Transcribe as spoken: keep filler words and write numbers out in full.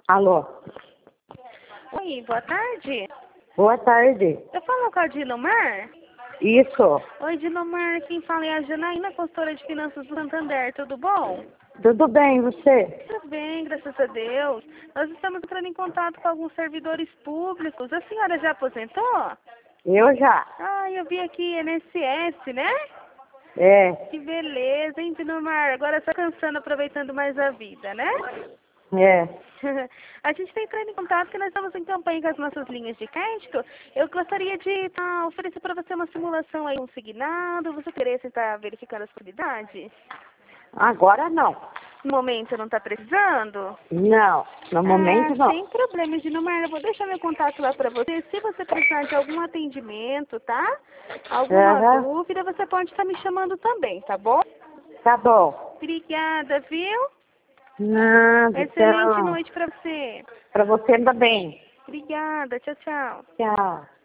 Alô? Oi, boa tarde. Boa tarde. Eu falo com a Dilomar? Isso. Oi, Dilomar, quem fala é a Janaína, consultora de finanças do Santander, tudo bom? Tudo bem, você? Tudo bem, graças a Deus. Nós estamos entrando em contato com alguns servidores públicos. A senhora já aposentou? Eu já. Ah, eu vi aqui N S S, né? É. Que beleza, hein, Dilomar? Agora só cansando, aproveitando mais a vida, né? É. A gente está entrando em contato porque nós estamos em campanha com as nossas linhas de crédito. Eu gostaria de tá, oferecer para você uma simulação aí consignado. Você interessa em estar verificando as possibilidades? Agora não. No momento não está precisando? Não. No momento Ah, não. sem problema, Dilomar. Eu vou deixar meu contato lá para você. Se você precisar de algum atendimento, tá? Alguma Aham. dúvida, você pode estar me chamando também, tá bom? Tá bom. Obrigada, viu? Nada, Excelente tchau. noite para você. Pra você também. Obrigada. Tchau, tchau. Tchau.